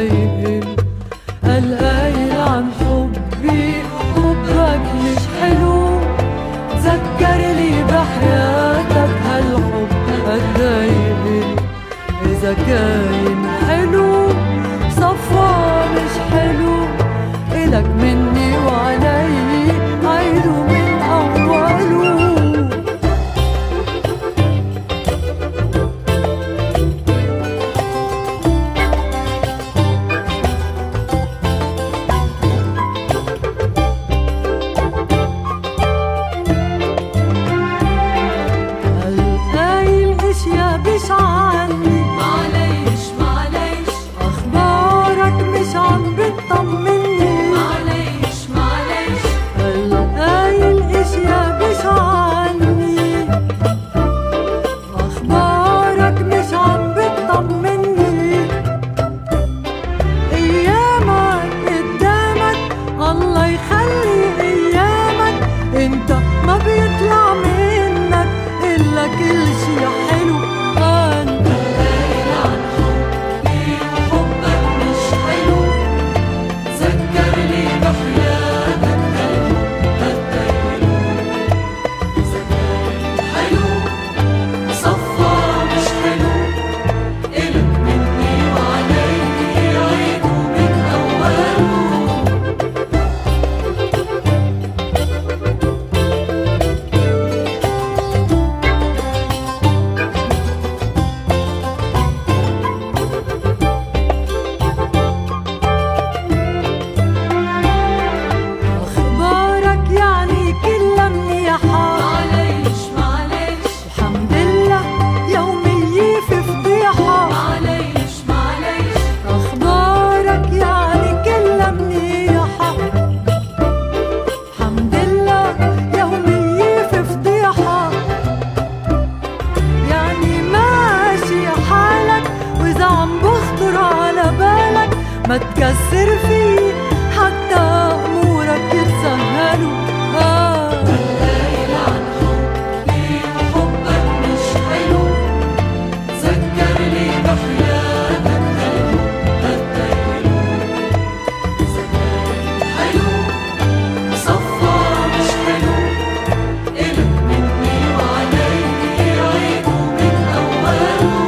قايل قايل عن حبي، حبك مش حلو. ذكرني بحياتك هالحب قايل إذا كاين حلو صفا مش حلو. إلك مني وعلي عيدو من أوله. مش عني معليش معليش، أخبارك مش عم بتطمني معليش معليش. هاي الأشياء مش عني، أخبارك مش عم بتطمني. أيامك قدامك الله يخلي أيامك، انت ما بيطلع منك إلا كل شي حلو. ما تكسر فيه حتى أمورك يتسهلوا. قايل عن حبي وحبك مش حلو. ذكرني بحياتك هالحب إذا كان حلو صفا مش حلو. إلك مني وعليك عيدو من أوله.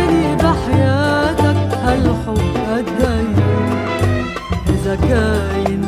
إذا كاين